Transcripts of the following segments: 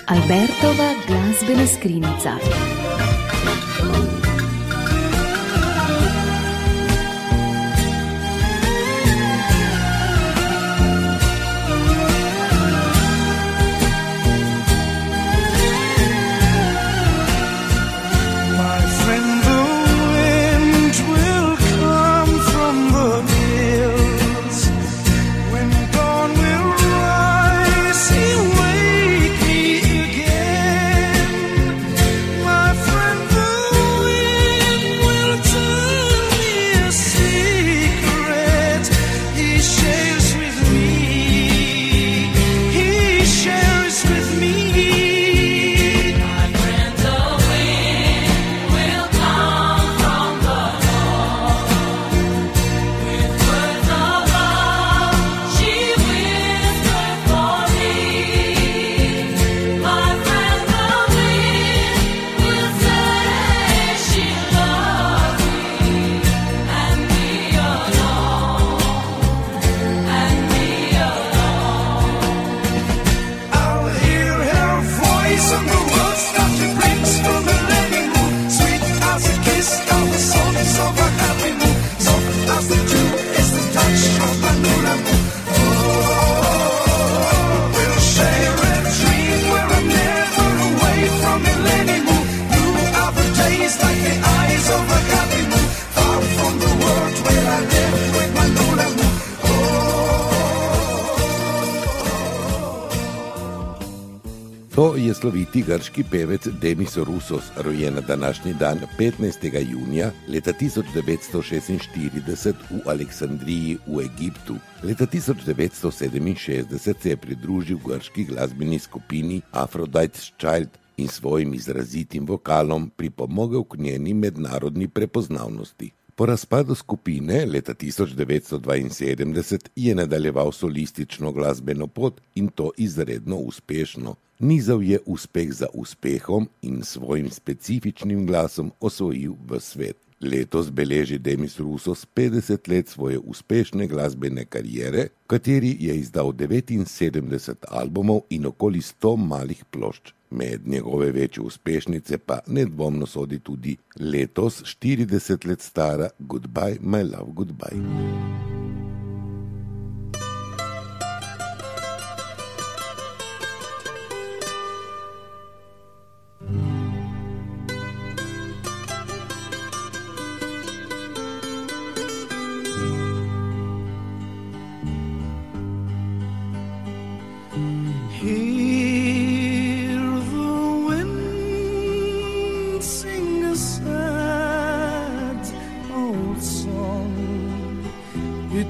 Albertova glasbena skrinjica. To je sloviti grški pevec Demis Roussos, rojen na današnji dan 15. junija leta 1946 v Aleksandriji v Egiptu. Leta 1967 se je pridružil grški glasbeni skupini Aphrodite's Child in svojim izrazitim vokalom pripomogel k njeni mednarodni prepoznavnosti. Po razpadu skupine leta 1972 je nadaljeval solistično glasbeno pot in to izredno uspešno. Nizal je uspeh za uspehom in svojim specifičnim glasom osvojil v svet. Letos beleži Demis Roussos 50 let svoje uspešne glasbene kariere, v kateri je izdal 79 albumov in okoli 100 malih plošč. Med njegove večje uspešnice pa nedvomno sodi tudi letos 40 let stara Goodbye, My Love, Goodbye. Hear the wind sing a sad old song. It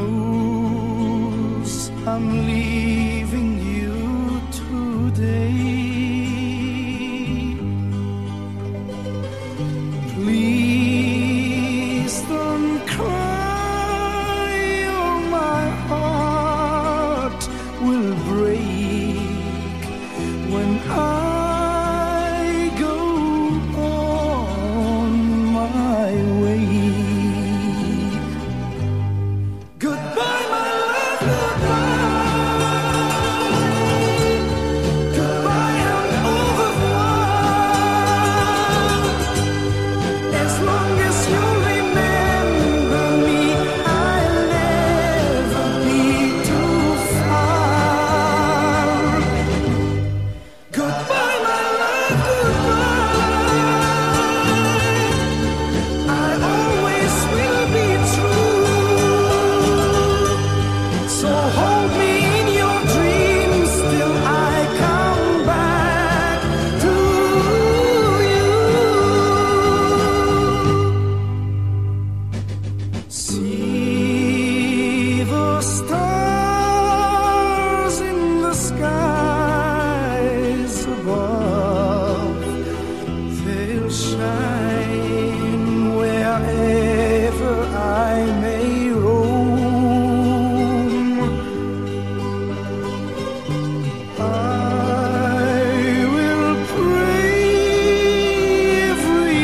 knows I'm leaving you today. Please don't cry, or my heart will break when I go on my way. Goodbye, my love, goodbye. Goodbye and au revoir. As long as you remember me, I'll never be too far. Goodbye, my love, goodbye. I always will be true. So hold me in your dreams till I come back to you. See the stars in the skies above. They'll shine wherever I may roam. I will pray every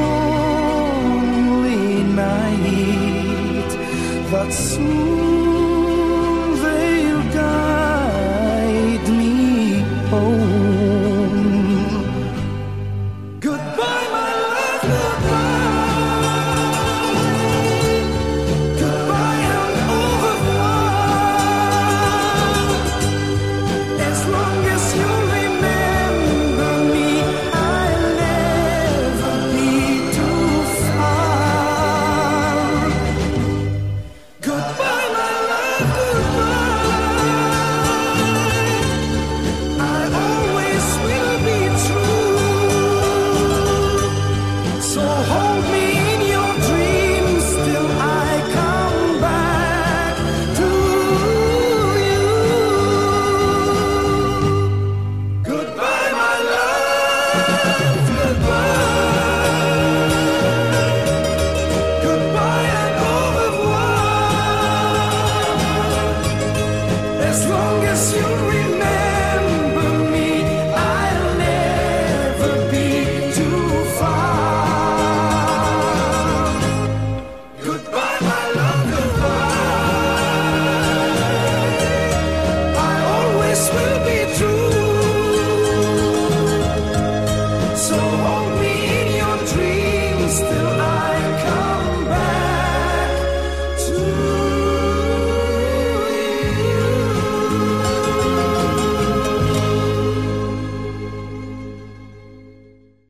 lonely night that soon they'll guide me home.